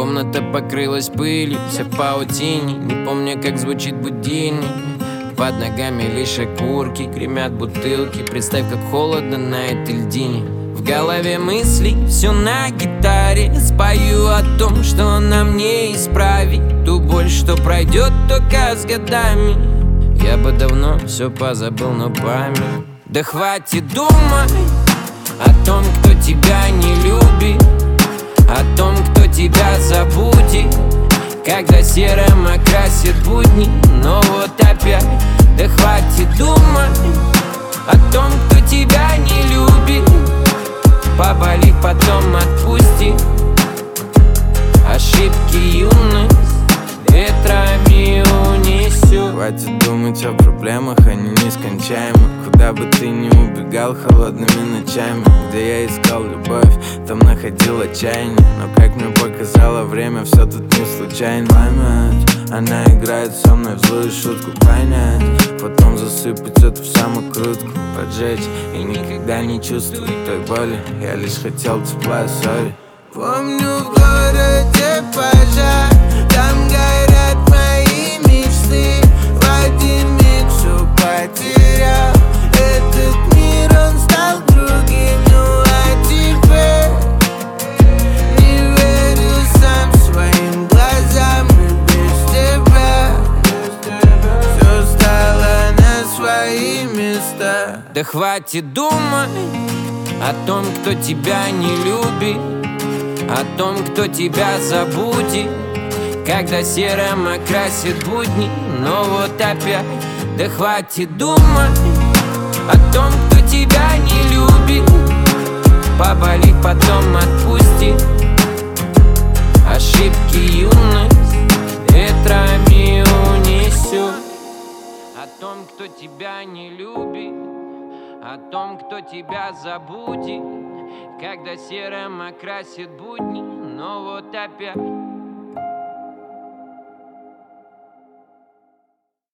Комната покрылась пылью, вся в паутине. Не помню, как звучит будильник. Под ногами лишь окурки, гремят бутылки. Представь, как холодно на этой льдине. В голове мысли, все на гитаре. Спою о том, что нам не исправить ту боль, что пройдет только с годами. Я бы давно все позабыл, но память. Да хватит думать о том, кто тебя не любит, о том, кто тебя забудет, когда серым окрасит будни. Но вот опять, да хватит думать о том, кто тебя не любит. Поболит, потом отпусти. Ошибки юность ветрами унесет. Хватит думать о проблемах, они нескончаемы. Куда бы ты ни убегал холодными ночами. Где я искал любовь, там находил отчаяние. Но как мне показало время, все тут не случайно. Память, она играет со мной в злую шутку. Понять, потом засыпать это в самокрутку. Поджечь и никогда не чувствовать той боли. Я лишь хотел тепла, сори. Помню, в городе пожар, там горят мои мечты. В один миг все потерял. Этот мир, он стал другим. Ну а теперь не верю сам своим глазам. И без тебя все стало на свои места. Да хватит думать о том, кто тебя не любит, о том, кто тебя забудет, когда серым окрасит будни. Но вот опять, да хватит думать о том, кто тебя не любит. Поболит, потом отпусти. Ошибки юность ветрами унесет. О том, кто тебя не любит, о том, кто тебя забудет, когда серым окрасит будни. Но вот опять